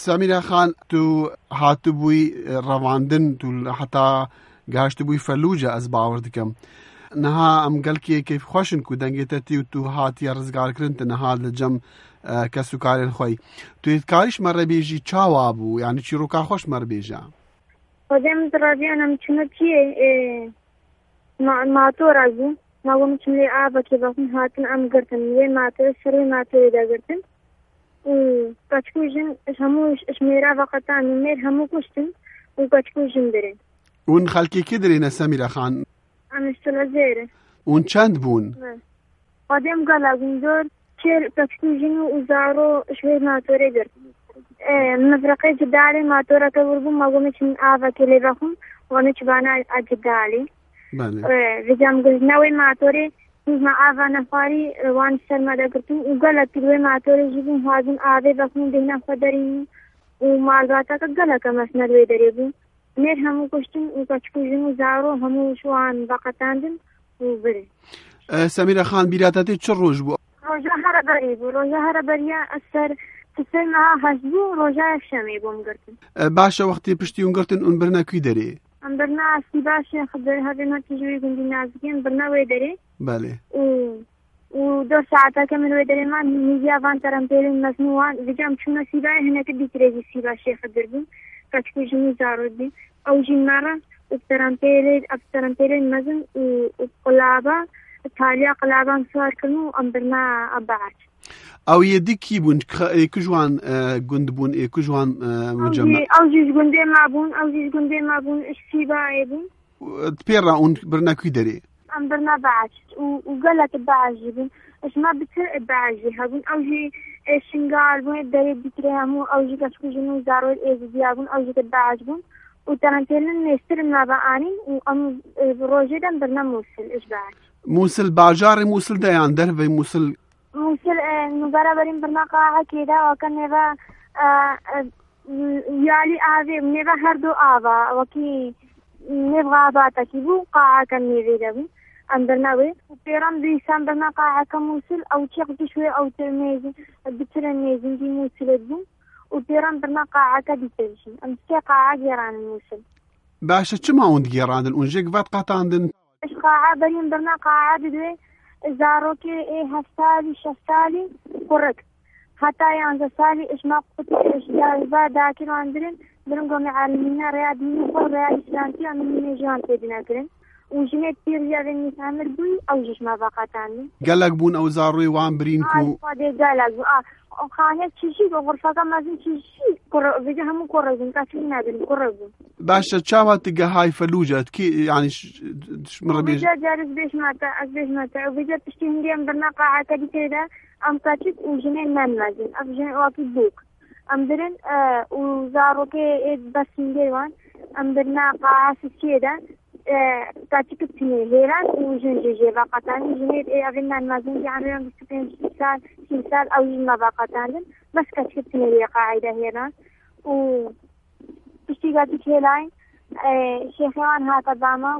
سەمیرە خان تو هاتبووی ڕەواندن تو حتا گەهشتبووی فەلوجە ئەس باوەڕ دکەم نەها ئەم گەلکێ کەیف خۆشن و دەنگێتەتی و تو هاتیە ڕزگارکردن نەها لە جەم کەس و کارێن خۆی توێت کاریش مەڕەبێژی چاوا بوو یعنی چیرۆکا خۆش مەڕبێژە خۆدەم ڕادیانم چونە چیە ماتۆرە بوو ماوەم چم لێ ئابەکێ بەخون هاتن ئەم گرتن لێ ماتۆر سەروی ماتۆرێداگرتن و کەچکوژن هەموو ژمێرا بەقەتان و مێر هەموو کوشتن و کەچکوژن درێن اون خەلکێکی درێنە سەمیرە خان ئەمشتە زێرە اون چەند بوون خۆدەم گەڵا بوون زۆر چێر کەچکوژن و زارۆ شوێر ماتۆرێ گرتن مفرقەی جدالێ ماتۆرەکە وەربوو ماوەمە چم ئابەکێ لێ بەخون وەمە چبانە ئەجدالی vijam gulnawe matore ma ava nafari wan sharmada kurtu ugala tilwe matore jibun hazin ave bakun dehna khadarin u malbata ka gala ka masnad we darebu mer hamu kushtin u kachkujun zaro hamu shwan baqatandin u bere سەمیرە خان بیراتەتی چ ڕۆژ بوو ڕۆژە هەرە بەری بوو ڕۆژە هەرە بەریە ئەسەر سەرمەها هەشت بوو ڕۆژای شەمێ بۆم گرتن باشە وەختی پشتی اون گرتن اون برنەکوی دەرێ ئەم بەرنا ئاستی باشە خبر هەبێمە تیژوی گوندی نازکێن بەرناوێ دەرێ بەڵێ و دۆ ساعتەکە من وێ دەرێمان میدیاوان تەرەمپێرن مەزنوان ویجام چوونە سیبای هەنەکە دیترێژی سیبا شێخە دەربوو کەچکوژنی زارۆدی ئەو ژینمارە تەرەمپێرن مەزن و قڵابە تالیا قڵابان سوارکردن و ئەم بەرنا ئەبعات ئەو یەدیکی بوون کوژوان گوند بوون کوژوان مجەمع ئەو جیش گوندێ مابوون ئەو جیش گوندێ مابوون سیبایە بوون پێڕا اون برنەکوی دەرێ ئەم بەرنا بەعاش و گەلەکە بەعاژی بوون ئەشما بتر بەعاژی هەبوون ئەوژی شنگال بوون دەرێ بیترێ هەموو ئەوژی کەچکوژن و زارۆر ئێزدیا بوون ئەوژەکە بەعاش بوون و تەرەمپێرن نێسترن مابەعانین و ئەم ڕۆژێدەم بەرنە مووسل ئش بەعاش مووسل باژاری مووسل دەیان دەربەی مووسل مووسل بەرەبەرین بەرنا قاعەکێدا وەکە نێڤە یالی ئاوێ نێڤە هەردوو ئاوا وەکی نێڤ غاباتەکی بوو قاعەکە نێوێ دەبوو ئەم بەرناوێ پێڕام دویسان بەرنا قاعەکە مووسل ئەو چێقی شوێ ئەو ترمێزی بترە نێزیندی مووسلت بوو و پێڕام بەرنا قاعەکە دیتەژین ئەم سێ قاعە گێڕانن مووسل باشە چ ماوەند گێڕاندن اونجێک ڤات قاتاندن قاعە بەرین بەرنا قاعە بدوێ زارۆکێ هەفتالی شەفتالی کوڕک هەتا 11 سالی ئشما قوتیشداریبا داکردواندرن برن گۆمی عالمینە ڕیادینی خۆ ڕیادیسلانتی ئەمینێ ژیان پێدناکردن و ژنێت پیرژاوێن میسامر بووی ئەو ژشما باقاتاندن گەلک بوون ئەو زاڕۆی وان برین و گەلک بوو خانێت چیشی بۆ غرفەکە مەزن چیشی کوڕ هەموو کوڕە بوون کاچی نابن کوڕە بوون باشە چاوات گەهای فەلوجەت یعنی مڕبێژە جارس بێشماتە ئەس بێژماتە وێجە پشتی هەندێم بەرنا قاعەکە دیتێدا ئەم کاتیت و ژنێ نانمازن ئەف ژنێ واکی بووک ئەم برن و زارۆکێ بەسینگەیوان ئەم برنا قاعەسی چێدا کاتی کتنێ هێران و ژن جێژێ باقەتانی ژنێت ئەڤێن نانمازن یانوێن 25 سال 30 سال ئەو ژنما باقەتاندن بەس کاتی کتنێ لێ قاعیدا هێران و پشتی کاتی هێلاین شێخێوان هاتە بامە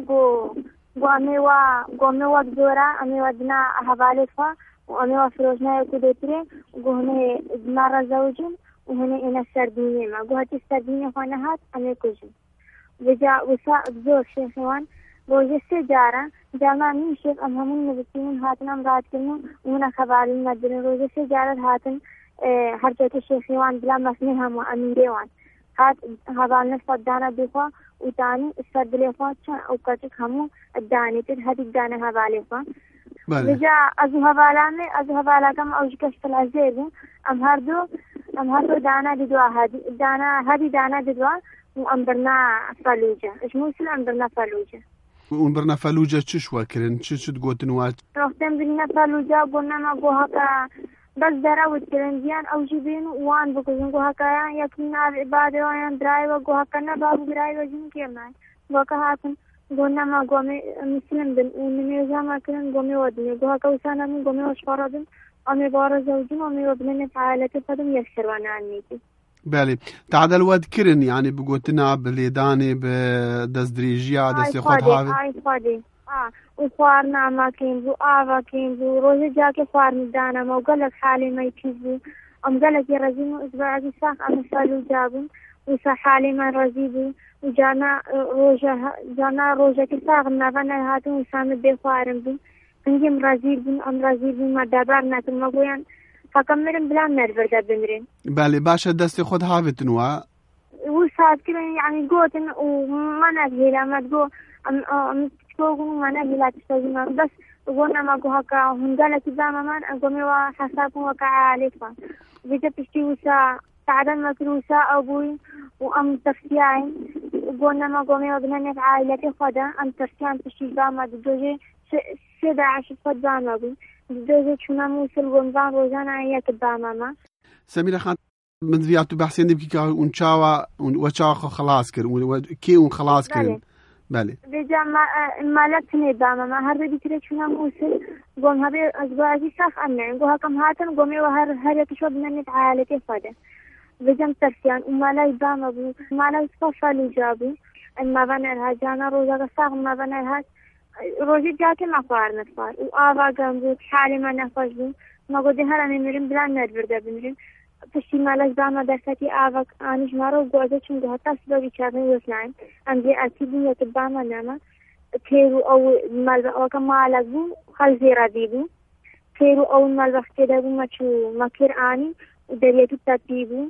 گۆمێوە زۆرە ئەمێوە دنا هەڤالێفە و ئەمێوە فرۆژنایەکو دێترێ گۆ هەنێ دمارە زەوجن و هەنێ ئێنە سەردینێمە گۆ هەتی سەردینێ خۆ نەهات ئەمێ کوژن وجا وسا زۆر شێخێوان ڕۆژێ سێ جارە جامان نیشێک ئەم هەموو نەبتینن هاتنم ڕاتکردن و منە خەبارین نەدرن ڕۆژێ سێ جارت هاتن هەرجێتە شێخێوان بلا مەسنێ هەموو ئەمیرێوان هات هەڤالنە سەددانە دوخوا وتانی سەر دلێخوا چەند ئەو کەچک هەموو دانێتر هەدی دانە هەڤالێخوا وجا ئەزوو هەڤالانێ ئەزوو هەڤالاکەم ئەوژی کەشتەلا زێر بوو ئەم هەردوو دانا دیدوا هەدی دانا دیدوا و ئەم بەرنا فەلوجە ئەش مووسل ئەم بەرنا فەلوجە اون برنە فەلوجە چ شوەکردن چت گوتن وات ڕۆختەم برینە فەلوجە بۆ نەما بۆ هەکە بەس دەراوت کرنجیان ئەوژی بێن و وان بکوژن گۆهەکەیان یەکی ناوێ بادەوەیان درایوە گۆهەکە نەبابوو درایوە ژین کێمای گۆکە هاتن گۆ نەما گۆمێ مسلم بن و نمێژامەکردن گۆمێوە دنێ گۆهەکە وسانەمن گۆمێوە شپەڕەدن ئەمێ بارە زەوجن ئەمێوە بنێنێ فعالەکە فەدم یەک شەروانانێتی بله تعدل ود کرن یعنی بگوتنا بلیدانه به دست دریجیا دست خود هاوی و خوار ناماکین بو آواکین بو روز جا که خوار میدانم و گلک حالی می چیز بو أم قالك يا رزين أسبوع بساق أم فلو جابون وسا حالي من رزيبو وجانا روجا كساق نافنا هاتون وسامد بخوارم بون هنجم أم رزيل بون ما دابار ناتم مقويان فكمرم بلا نرفر بمرين بالي باشا دستي خود هافتن وساعات كده يعني قوتن وما نبهي ما تقول أم تقول ما نبهي لا تستجمع بس قلنا ما قو هكا هنقالة كزاما من أقومي وحسابهم وكا عالفا بيجا بشتي وسا تعدن مكروسا أبوي وأم تفسيعين قلنا ما قومي وبناني في عائلتي خدا أم تفسيعين بشتي زاما دوجي سيدا عشر خد زاما بي دوجي شنا موصل ومزان روزانا عيات باما ما سميرة خان من زيادة بحثين دي بكي ونشاوا وشاخو خلاص كر كي خلاص كر بالي بيجا ما لبتني باما ما هر بيتري شنا موصل قوم هبي أزواجي ساخ أمنع قوها كم هاتن قومي وهر يكشوا بناني في عائلتي خدا بجم ترسيان وما لا يبام أبو ما لا يصفى لجابو ما بنرها جانا روزا قصاغ ما بنرها روزي جاكي ما قار نفار وآبا قنبو حالي ما نفجبو ما قد هراني مرم بلا ندبر دا بمرم فشي ما لا يبام درستي آبا آنش مارو قوزا چونگو حتى سبا بيشابن وسنعين أمدي أكيدين يتبام ناما تيرو أو مالبا وكا مالك بو خلزي رديبو تيرو أو مالبا كده بو ما كير آني ودريتو تطيبو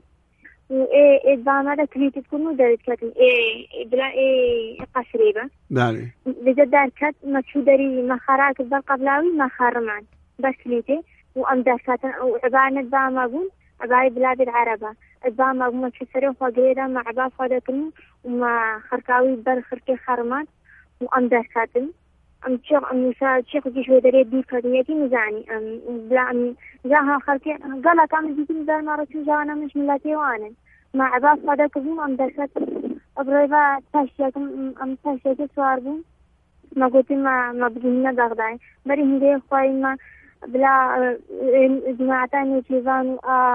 وإيه الدعمة ده كليت تكونوا دارت كاتن بلا قشريبة. داري. بجد دارت ما شو داري ما خراك البر قبلاوي ما خرمان بس كليته وأم داركاتن وعبارة الدعمة بون عبارة بلاد العربة الدعمة بون ما شو سريع فقيرة مع عبارة فادتن وما خركاوي بر خركي خرمان وأم داركاتن أم شيخ جيشو داري دي كاتيتي مزاني بلا أم جاها خركي قال كامل جيتي مزار مرة شو جانا مش ملاتي وانا مع عباس فادك بون أم درست أبريبا تاشيكم أم تاشيكي سواربون ما قلت ما بدينا دغداي بري هندي خوي ما بلا جماعتان يتيزان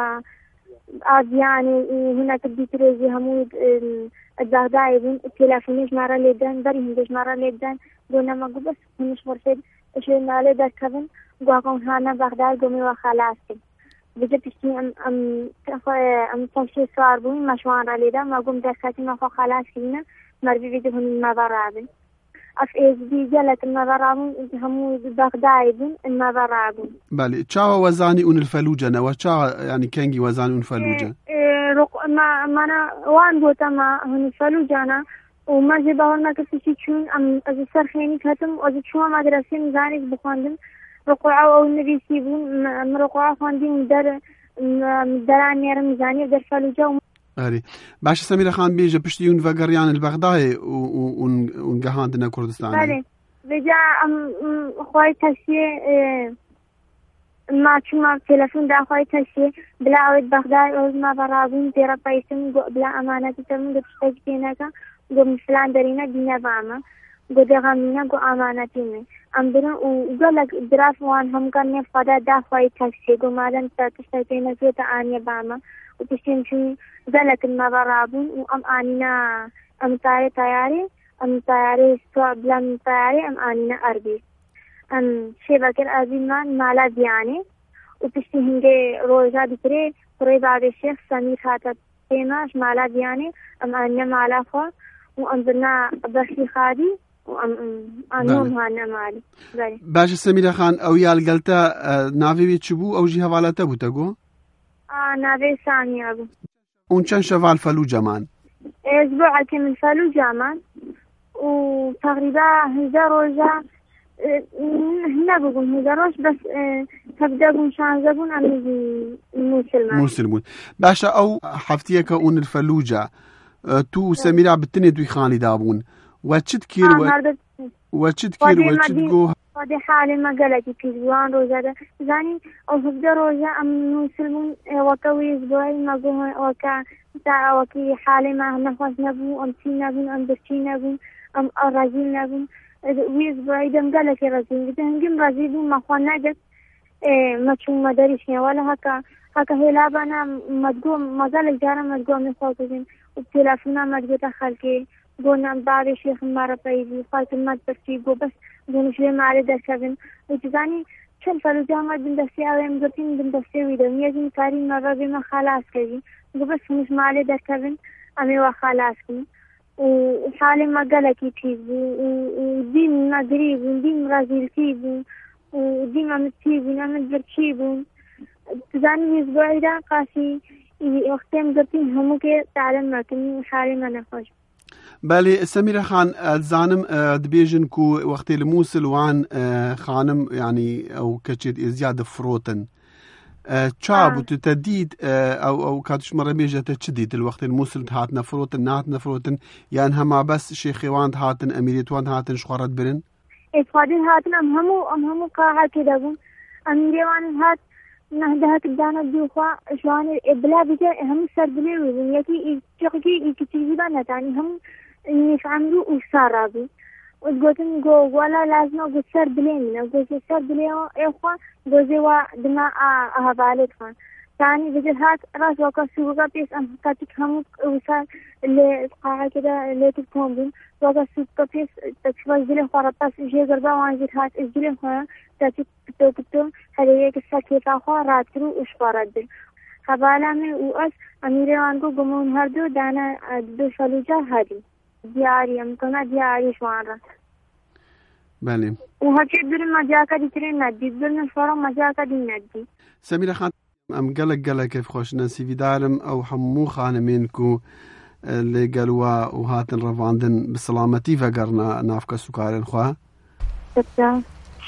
يعني هنا تبدي تريزي همود الدغداي بون التلافونيش مرة ليدان بري هنديش مرة ليدان قلنا ما قو بس مش مرشد اشي مالي دركبن قواكم هانا بغداي قومي وخلاسي بجد بشتي أم تمشي سوار بوين مشوان راليدا ما قوم درساتي ما خو خلاص كينا مربي بيجي هون المضارابين أف إيز بي جلت المضارابين همو بغداي بون المضارابين بالي تشاوا وزاني أون الفلوجة وتشاوا يعني كنجي وزاني أون الفلوجة ما أنا وان بوتا ما هون الفلوجة وما جبهور ما كفيشي تشون أم أزي سرخيني كتم أزي شو مدرسة مزاني بخواندم رقوعة أو النبي سيبون رقوعة خواندين مدران نير مزاني در فلوجة أري باش سميرة خان بيجا بشتيون فقريان البغداي ونقهاندنا كردستان بله بيجا خواهي تشيه ما چما تلفون دا خواهي تشيه بلا عود بغداي أو ما برابون تيرا بايسم بلا أمانة تمون دبشتاج بيناكا قم فلان دارينا دينا باما قد غامينا قو أمانتيني أم برن وقالك دراف وان هم كان فدا دا خواهي تشيه قو مادن تشتاجينا فيتا آنيا باما وتشتين شوي قالك المبرابون وأم آنينا أم تياري سواء بلا طياري أم آنينا أربي أم شبكة أزيمان مالا دياني وتشتي هنجي روجا بكري قريبا الشيخ سمير خاتب تيماش مالا دياني أم آنينا مالا خوا وأنزلنا بشي خادي وأم أنهم هانا مالي باش سميرة خان أو يال قلتا نافي بيتشبو أو جي هوالتا بوتاقو نافي سامي أبو ونشان شفال فلوجة مان أسبوع كم فلوجة مان وتقريبا هزار روجا هنا بقول هزار روج بس تبدأ بون شانزبون أمي مسلمون باشا أو حفتيك أون الفلوجة تو سميرة بتني دوي خاني دابون واتشد كير جو هذه حالة ما قالت كيزوان روزا زاني أو هبدا روزا أم مسلمون وكوي أسبوعي ما جوه وكا تا وكي حالة ما نفس نبو أم تي نبو أم برشي نبو أم أراجيل نبو ويسبوعي دم قالت رازين بتهنجم رازيل ما خوانا جت ما شو ما داريشني ولا هكا هلا بنا مدقوم ما زال جارا مدقوم نصوتين وبتلافنا مدقو تخلكي قلنا بعد شيخ مرة بيجي فاطمة برشي جو بس قلنا شوي معي دركبن وتزاني چون فلوجه ما بندستی اویم گرتیم بندستی ویدم یزین کاری مرابی ما خلاص کردیم بس مش مالی در کردن امی و خلاص کردیم و حال ما قلقی تیز ودیم ما قریب ودیم رازیل تیبون ودیم امت تیبون امت برچیبون تزانی اسبوعی دا قاسی وقتیم گرتیم همو که تعلم نکنیم حالی ما نخوش. بله سميرة خان زانم دبيجن كو وقت الموصل وان خانم يعني او كتشيت ازياد فروتن تشاب وتتديد او كاتش مرة بيجا تشديد الوقت الموصل هاتنا فروتن يعني هما بس شيخوان هاتن اميريتوان هاتن شخورت برن افادين هاتن ام همو قاعة كده بون اميريوان هات نهدها كدانا بيوخوا شوان بلا بيجا هم سردلي وين يكي تشقي يكتيبا نتاني هم يفعملوا وصارابي وتقولن جو ولا لازم اقول سردلين اقول سردلين اخوا جوزي دماء اهبالت خان ثاني بجهات راس وقت سوقا بيس ام كاتك هم وصار اللي قاعة كده اللي تكون بين وقت سوقا بيس تشوف زلين خرطاس جي غربا وانجي هات زلين خا تاتي كتو هذه الساكيت اخوا راترو وشفارد هبالامي واس اميران کو گمون هردو دانا دو فلوجه هادي دياري امكنا دياري شوارا بله وهكي دور مجاكا دي ترين ندي دور نشورا مجاكا دي ندي سميرة خان ام قلق كيف خوش ناسي في دارم او حمو خانمينكو اللي قالوا وهاتن رفاندن بسلامتي فقرنا نافكا سكارين خواه